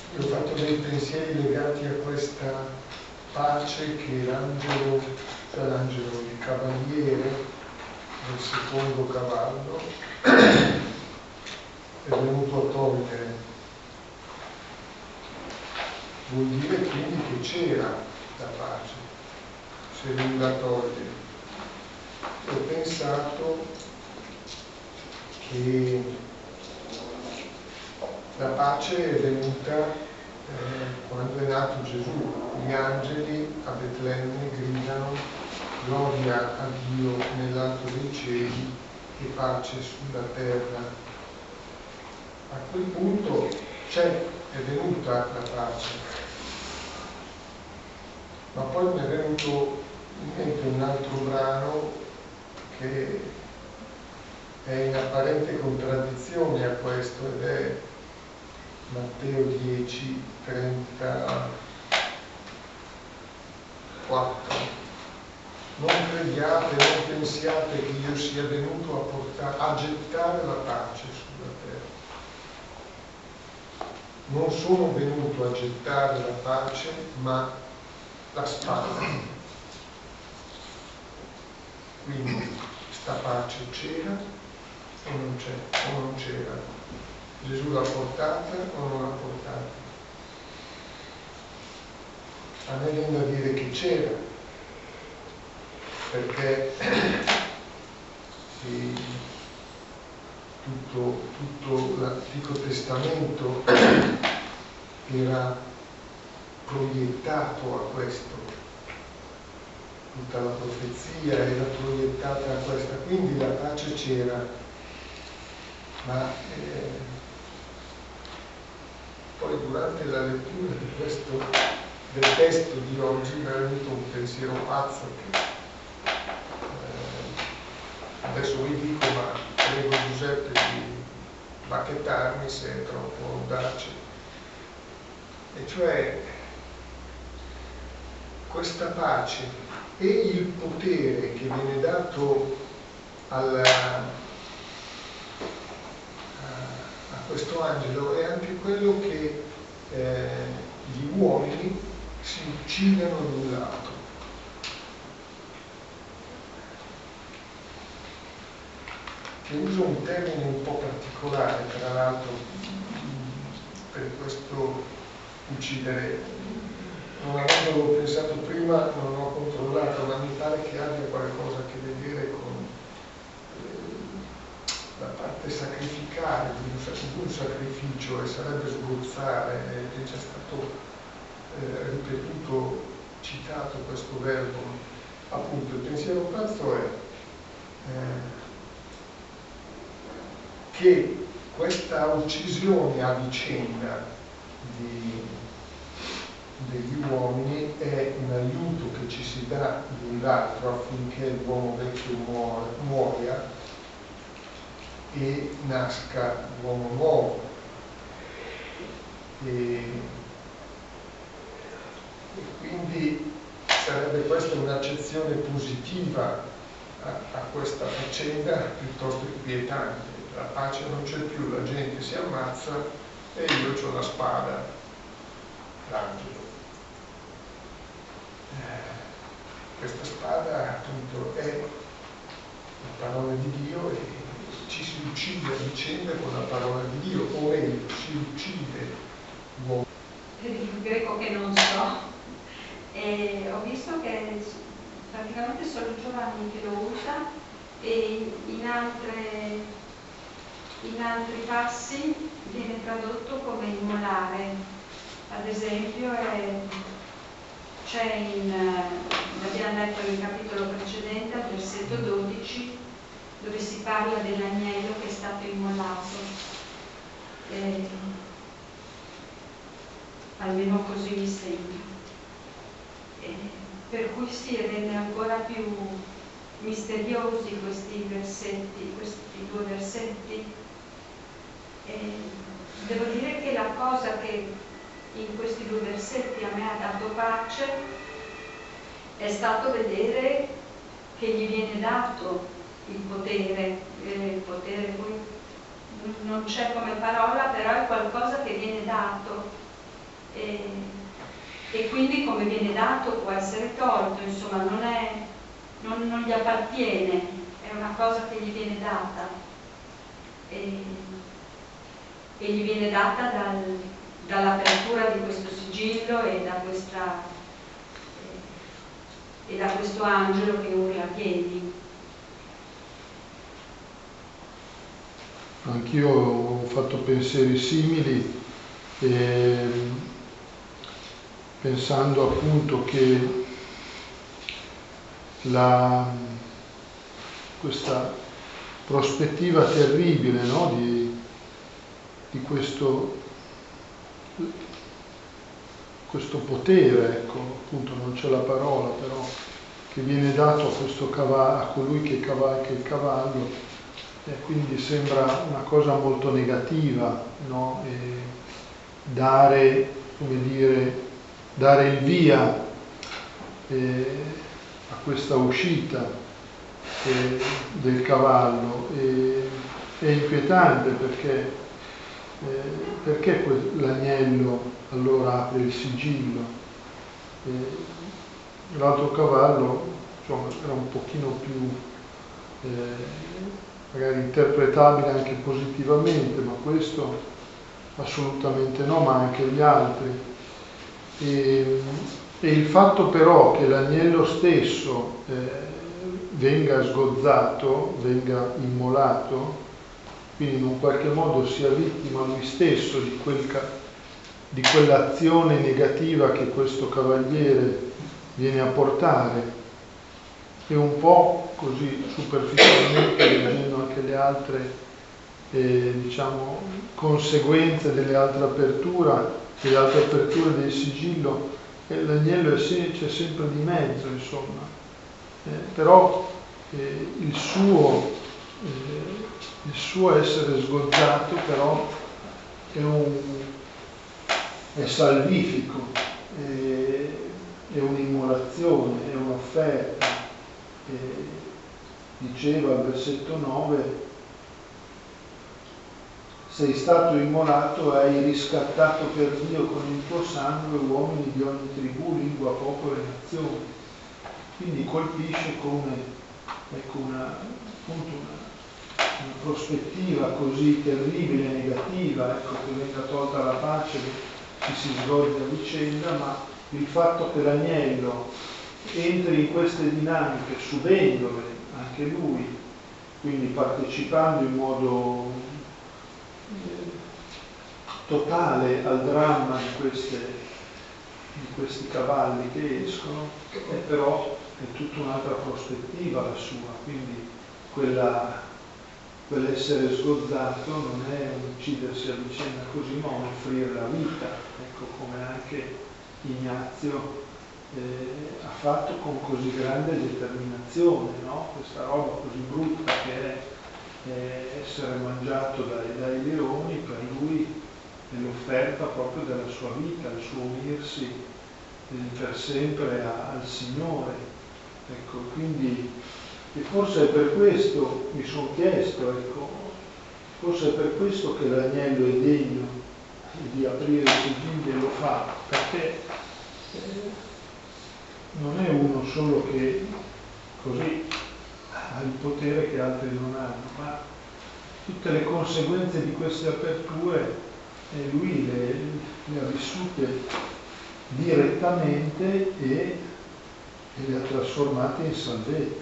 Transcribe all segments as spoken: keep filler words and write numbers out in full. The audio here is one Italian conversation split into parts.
io ho fatto dei pensieri legati a questa pace che l'angelo, cioè l'angelo, il cavaliere del secondo cavallo è venuto a togliere. Vuol dire quindi che c'era la pace, se lui la toglie. Ho pensato che la pace è venuta eh, quando è nato Gesù. Gli angeli a Betlemme gridano gloria a Dio nell'alto dei cieli e pace sulla terra. A quel punto c'è, è venuta la pace. Ma poi mi è venuto in mente un altro brano che è in apparente contraddizione a questo, ed è Matteo dieci, trentaquattro. Non crediate, non pensiate che io sia venuto a, portare, a gettare la pace sulla terra. Non sono venuto a gettare la pace, ma la spada. Quindi sta pace c'era o non c'è, o non c'era. Gesù l'ha portata o non l'ha portata? A me viene da dire che c'era, perché sì, tutto, tutto l'Antico Testamento era proiettato a questo, tutta la profezia era proiettata a questa, quindi la pace c'era, ma eh, poi durante la lettura di questo, del testo di oggi mi è venuto un pensiero pazzo che eh, adesso vi dico, ma prego Giuseppe di bacchettarmi se è troppo audace, e cioè questa pace e il potere che viene dato alla, a questo angelo è anche quello che eh, gli uomini si uccidano l'un l'altro. Che uso un termine un po' particolare, tra l'altro, per questo uccidere. Non avendolo pensato prima, non ho controllato, ma mi pare che abbia qualcosa a che vedere con eh, la parte sacrificale di un, di un sacrificio, e sarebbe sgozzare, e c'è stato eh, ripetuto, citato questo verbo. Appunto, il pensiero pazzo è eh, che questa uccisione a vicenda di degli uomini è un aiuto che ci si dà l'un l'altro affinché l'uomo vecchio muoia e nasca l'uomo nuovo. E, e quindi sarebbe questa un'accezione positiva a, a questa faccenda piuttosto che quietante. La pace non c'è più, la gente si ammazza e io ho la spada, l'angelo. Questa spada appunto è la parola di Dio e ci si uccide a vicenda con la parola di Dio, o meglio, si uccide l'uomo. Il greco che non so, e ho visto che praticamente solo Giovanni che lo usa, e in, altre, in altri passi viene tradotto come immolare. Ad esempio è c'è in, l'abbiamo letto nel capitolo precedente, al versetto dodici, dove si parla dell'agnello che è stato immolato. Eh, almeno così mi sembra. Eh, per cui si rende ancora più misteriosi questi versetti, questi due versetti. Eh, devo dire che la cosa che in questi due versetti a me ha dato pace è stato vedere che gli viene dato il potere, eh, il potere poi non c'è come parola, però è qualcosa che viene dato, e, e quindi come viene dato può essere tolto, insomma non, è, non, non gli appartiene, è una cosa che gli viene data e, e gli viene data dal, dall'apertura di questo sigillo e da, questa, eh, e da questo angelo che urla chiedi. Anch'io ho fatto pensieri simili, eh, pensando appunto che la, questa prospettiva terribile, no, di, di questo, questo potere, ecco, appunto non c'è la parola, però, che viene dato a, questo cavallo, a colui che cavalca il cavallo. E quindi sembra una cosa molto negativa, no? E dare, come dire, dare il via eh, a questa uscita eh, del cavallo. E, è inquietante perché, eh, perché l'agnello allora apre il sigillo. Eh, l'altro cavallo, insomma, era un pochino più eh, magari interpretabile anche positivamente, ma questo assolutamente no, ma anche gli altri. E, e il fatto però che l'agnello stesso eh, venga sgozzato, venga immolato, quindi in un qualche modo sia vittima lui stesso di, quel, di quell'azione negativa che questo cavaliere viene a portare, e un po' così superficialmente, leggendo anche le altre eh, diciamo, conseguenze delle altre aperture, delle altre aperture del sigillo, eh, l'agnello se, c'è sempre di mezzo, insomma. Eh, però eh, il, suo, eh, il suo essere sgozzato però è, un, è salvifico, è, è un'immolazione, è un'offerta. Eh, diceva al versetto nove: sei stato immolato e hai riscattato per Dio con il tuo sangue uomini di ogni tribù, lingua, popolo e nazione. Quindi colpisce come, ecco, una, appunto una, una prospettiva così terribile, negativa, ecco, che venga tolta la pace, che ci si svolge a vicenda, ma il fatto che l'agnello entri in queste dinamiche, subendole anche lui, quindi partecipando in modo eh, totale al dramma di, queste, di questi cavalli che escono, e però è tutta un'altra prospettiva la sua, quindi quella, quell'essere sgozzato non è un uccidersi a vicenda così, ma un offrire la vita, ecco, come anche Ignazio Eh, ha fatto con così grande determinazione, no? Questa roba così brutta che è eh, essere mangiato dai, dai leoni, per lui è l'offerta proprio della sua vita, il suo unirsi eh, per sempre a, al Signore. Ecco, quindi, e forse è per questo, mi sono chiesto, ecco, forse è per questo che l'agnello è degno di aprire i sigilli e lo fa, perché eh, non è uno solo che così ha il potere che altri non hanno, ma tutte le conseguenze di queste aperture eh, lui le, le ha vissute direttamente e, e le ha trasformate in salvezza.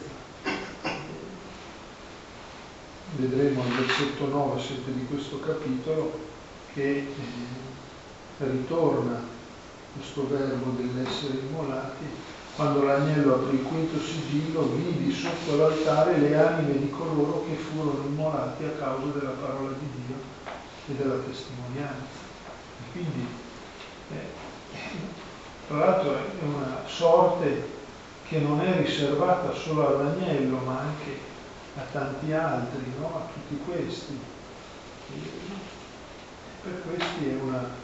Vedremo al versetto nove sempre di questo capitolo che eh, ritorna questo verbo dell'essere immolati. Quando l'agnello aprì il quinto sigillo, vidi sotto l'altare le anime di coloro che furono immolati a causa della parola di Dio e della testimonianza. E quindi, eh, tra l'altro, è una sorte che non è riservata solo all'agnello, ma anche a tanti altri, no? A tutti questi. E per questi è una...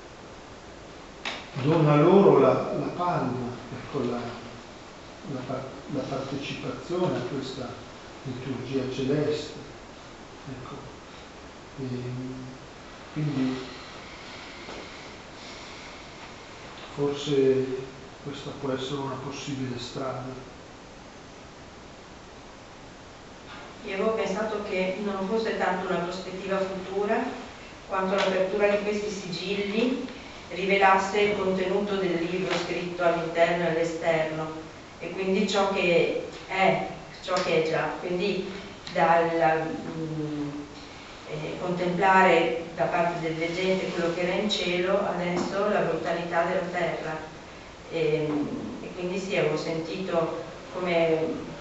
dona loro la, la palma, ecco, la, la, la partecipazione a questa liturgia celeste. Ecco. E quindi forse questa può essere una possibile strada. Io avevo pensato che non fosse tanto una prospettiva futura quanto l'apertura di questi sigilli rivelasse il contenuto del libro scritto all'interno e all'esterno, e quindi ciò che è, ciò che è già, quindi dal mh, eh, contemplare da parte del leggente quello che era in cielo, adesso la brutalità della terra, e, e quindi sì, avevo sentito come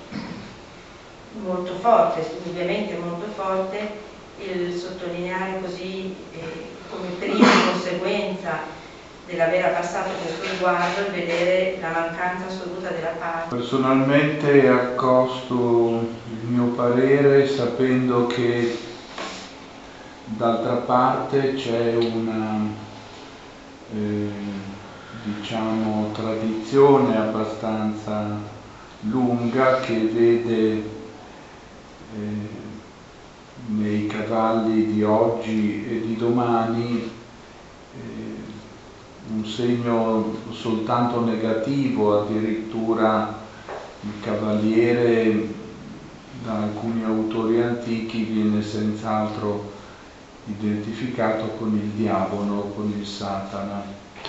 molto forte, ovviamente molto forte, il sottolineare così eh, come prima conseguenza dell'aver abbassato questo sguardo il vedere la mancanza assoluta della pace. Personalmente accosto il mio parere sapendo che d'altra parte c'è una eh, diciamo tradizione abbastanza lunga che vede eh, nei cavalli di oggi e di domani eh, un segno soltanto negativo, addirittura il cavaliere da alcuni autori antichi viene senz'altro identificato con il diavolo, con il Satana.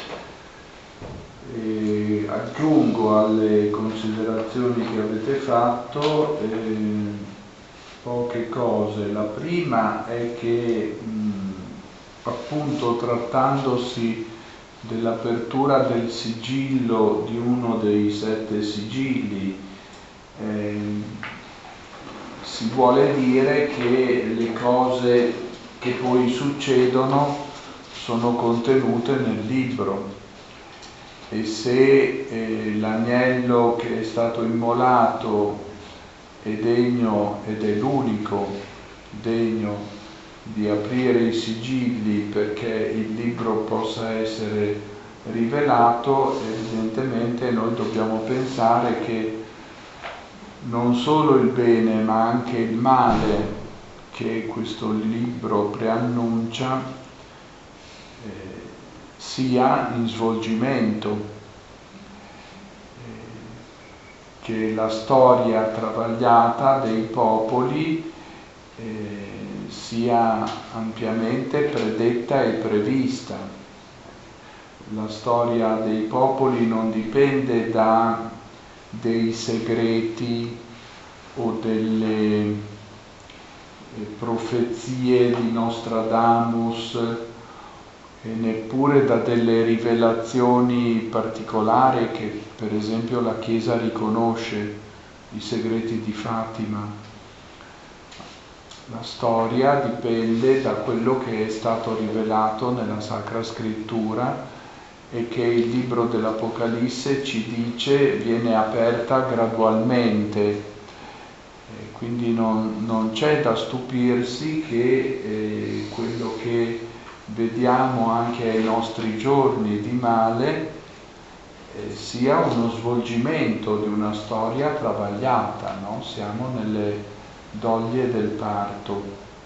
E aggiungo alle considerazioni che avete fatto eh, poche cose. La prima è che mh, appunto trattandosi dell'apertura del sigillo di uno dei sette sigilli eh, si vuole dire che le cose che poi succedono sono contenute nel libro, e se eh, l'agnello che è stato immolato è degno ed è l'unico degno di aprire i sigilli perché il libro possa essere rivelato, evidentemente noi dobbiamo pensare che non solo il bene ma anche il male che questo libro preannuncia eh, sia in svolgimento, eh, che la storia travagliata dei popoli eh, sia ampiamente predetta e prevista. La storia dei popoli non dipende da dei segreti o delle profezie di Nostradamus e neppure da delle rivelazioni particolari che per esempio la Chiesa riconosce, i segreti di Fatima. La storia dipende da quello che è stato rivelato nella Sacra Scrittura e che il libro dell'Apocalisse ci dice viene aperta gradualmente. E quindi non, non c'è da stupirsi che eh, quello che vediamo anche ai nostri giorni di male eh, sia uno svolgimento di una storia travagliata, no? Siamo nelle doglie del parto.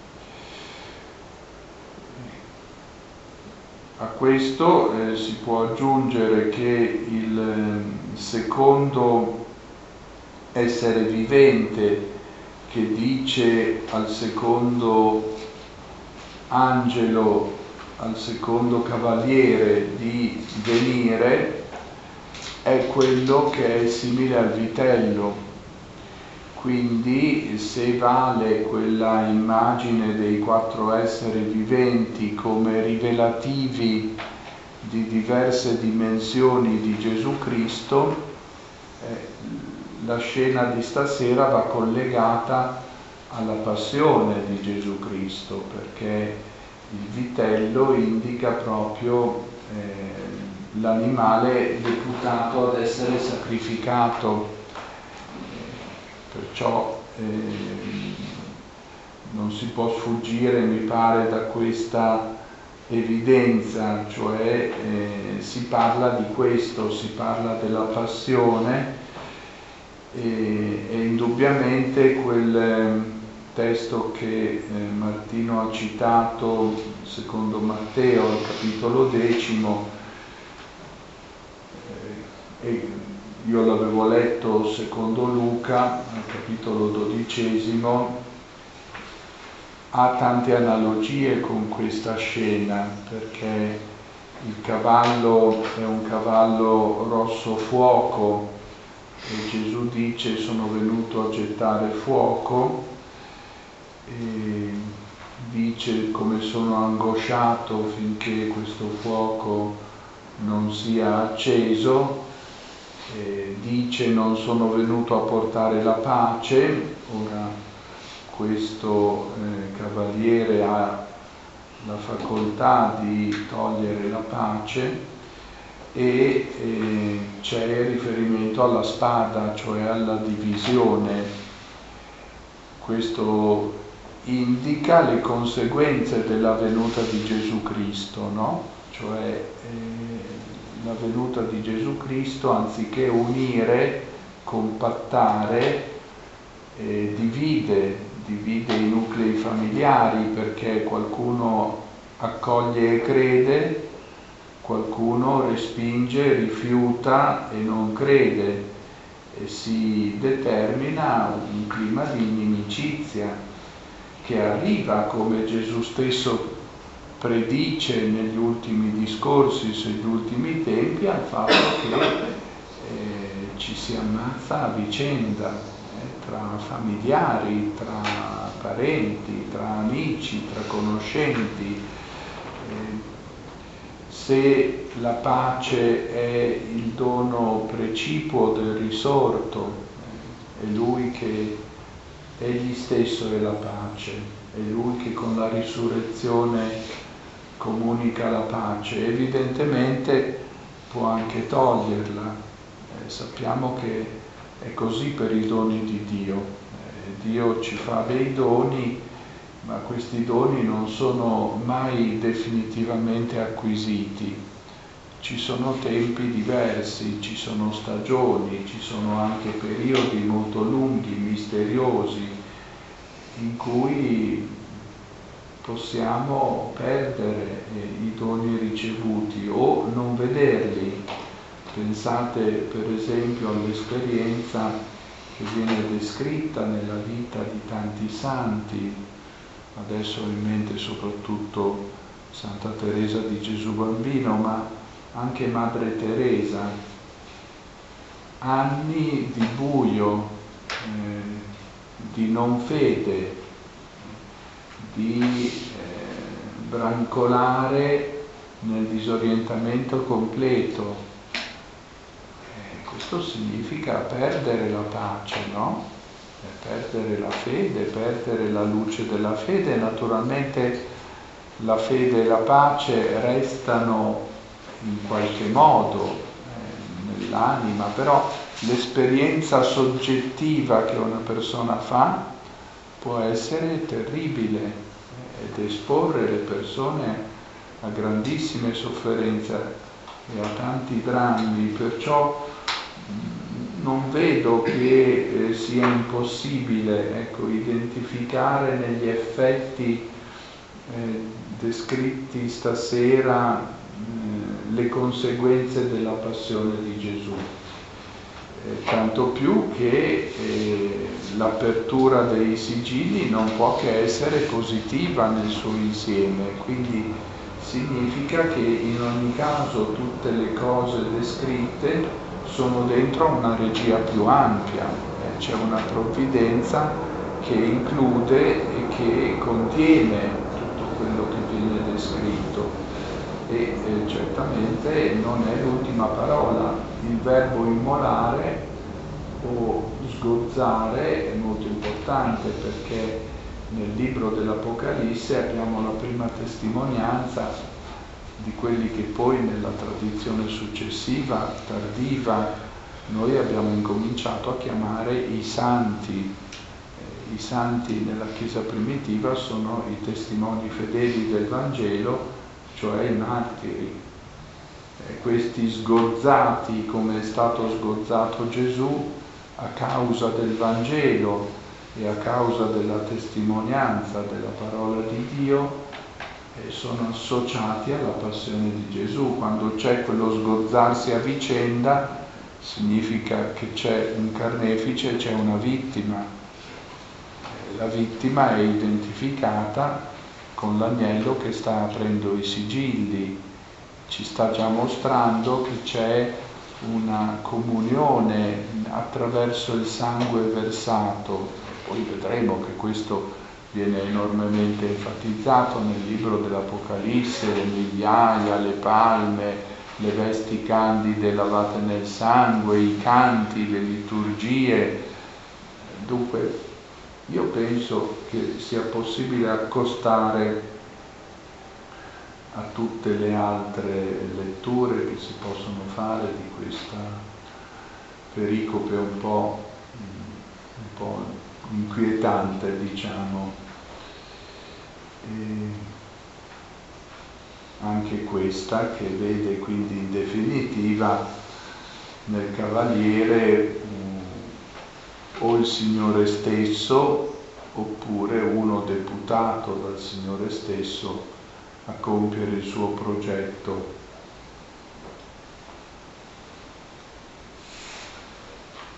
A questo eh, si può aggiungere che il eh, secondo essere vivente che dice al secondo angelo, al secondo cavaliere di venire, è quello che è simile al vitello. Quindi se vale quella immagine dei quattro esseri viventi come rivelativi di diverse dimensioni di Gesù Cristo, eh, la scena di stasera va collegata alla passione di Gesù Cristo, perché il vitello indica proprio eh, l'animale deputato ad essere sacrificato. Perciò eh, non si può sfuggire, mi pare, da questa evidenza, cioè eh, si parla di questo, si parla della passione e, e indubbiamente quel testo che eh, Martino ha citato, secondo Matteo, al capitolo decimo, e io l'avevo letto secondo Luca, al capitolo dodicesimo, ha tante analogie con questa scena, perché il cavallo è un cavallo rosso fuoco e Gesù dice: sono venuto a gettare fuoco, e dice come sono angosciato finché questo fuoco non sia acceso, e dice non sono venuto a portare la pace. Ora questo eh, cavaliere ha la facoltà di togliere la pace, e eh, c'è riferimento alla spada, cioè alla divisione. Questo indica le conseguenze della venuta di Gesù Cristo, no? Cioè eh, la venuta di Gesù Cristo, anziché unire, compattare, eh, divide, divide i nuclei familiari, perché qualcuno accoglie e crede, qualcuno respinge, rifiuta e non crede, e si determina un clima di inimicizia che arriva, come Gesù stesso predice negli ultimi discorsi sugli ultimi tempi, al fatto che eh, ci si ammazza a vicenda, eh, tra familiari, tra parenti, tra amici, tra conoscenti. Eh, se la pace è il dono precipuo del risorto, eh, è Lui che Egli stesso è la pace, è Lui che con la risurrezione comunica la pace, evidentemente può anche toglierla. Eh, sappiamo che è così per i doni di Dio. Eh, Dio ci fa dei doni, ma questi doni non sono mai definitivamente acquisiti. Ci sono tempi diversi, ci sono stagioni, ci sono anche periodi molto lunghi, misteriosi, in cui possiamo perdere eh, i doni ricevuti o non vederli. Pensate per esempio all'esperienza che viene descritta nella vita di tanti santi. Adesso ho in mente soprattutto Santa Teresa di Gesù Bambino, ma anche Madre Teresa. Anni di buio, eh, di non fede, di eh, brancolare nel disorientamento completo. Eh, questo significa perdere la pace, no? Perdere la fede, perdere la luce della fede. Naturalmente la fede e la pace restano in qualche modo eh, nell'anima, però l'esperienza soggettiva che una persona fa può essere terribile eh, ed esporre le persone a grandissime sofferenze e a tanti drammi. Perciò mh, non vedo che eh, sia impossibile, ecco, identificare negli effetti eh, descritti stasera le conseguenze della passione di Gesù, eh, tanto più che eh, l'apertura dei sigilli non può che essere positiva nel suo insieme, quindi significa che in ogni caso tutte le cose descritte sono dentro una regia più ampia, eh, c'è una provvidenza che include e che contiene tutto quello che viene descritto. E eh, certamente non è l'ultima parola. Il verbo immolare o sgozzare è molto importante, perché nel libro dell'Apocalisse abbiamo la prima testimonianza di quelli che poi nella tradizione successiva, tardiva, noi abbiamo incominciato a chiamare i santi. Eh, I santi nella Chiesa primitiva sono i testimoni fedeli del Vangelo, cioè i martiri. Eh, questi sgozzati, come è stato sgozzato Gesù, a causa del Vangelo e a causa della testimonianza della parola di Dio, eh, sono associati alla passione di Gesù. Quando c'è quello sgozzarsi a vicenda, significa che c'è un carnefice e c'è una vittima. La vittima è identificata con l'agnello che sta aprendo i sigilli, ci sta già mostrando che c'è una comunione attraverso il sangue versato. Poi vedremo che questo viene enormemente enfatizzato nel libro dell'Apocalisse, le migliaia, le palme, le vesti candide lavate nel sangue, i canti, le liturgie. Dunque io penso che sia possibile accostare a tutte le altre letture che si possono fare di questa pericope un po', un po' inquietante, diciamo. E anche questa che vede quindi in definitiva nel Cavaliere um, o il Signore stesso oppure uno deputato dal Signore stesso a compiere il suo progetto